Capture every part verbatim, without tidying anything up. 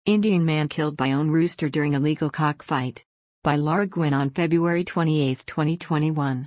Indian man killed by own rooster during illegal cockfight. By Laura Gwynn on February twenty-eighth, twenty twenty-one.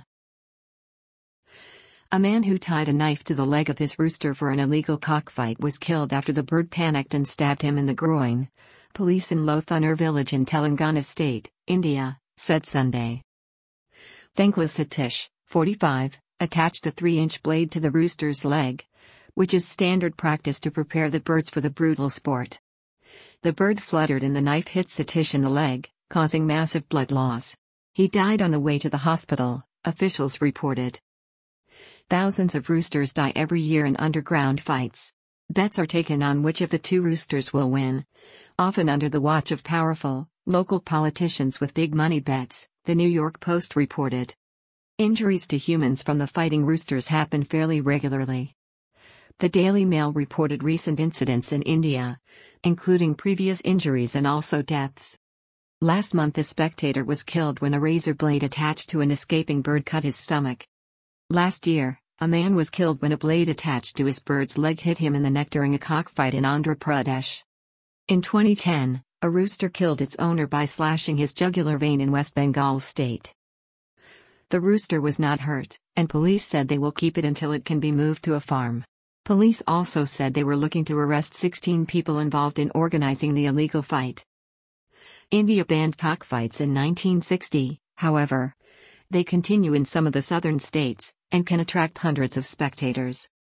A man who tied a knife to the leg of his rooster for an illegal cockfight was killed after the bird panicked and stabbed him in the groin. Police in Lothanur village in Telangana state, India, said Sunday. Thankless Satish, forty-five, attached a three-inch blade to the rooster's leg, which is standard practice to prepare the birds for the brutal sport. The bird fluttered and the knife hit Satish in the leg, causing massive blood loss. He died on the way to the hospital, officials reported. Thousands of roosters die every year in underground fights. Bets are taken on which of the two roosters will win, often under the watch of powerful, local politicians with big money bets, the New York Post reported. Injuries to humans from the fighting roosters happen fairly regularly. The Daily Mail reported recent incidents in India, including previous injuries and also deaths. Last month a spectator was killed when a razor blade attached to an escaping bird cut his stomach. Last year, a man was killed when a blade attached to his bird's leg hit him in the neck during a cockfight in Andhra Pradesh. In twenty ten, a rooster killed its owner by slashing his jugular vein in West Bengal state. The rooster was not hurt, and police said they will keep it until it can be moved to a farm. Police also said they were looking to arrest sixteen people involved in organizing the illegal fight. India banned cockfights in nineteen sixty, however. They continue in some of the southern states, and can attract hundreds of spectators.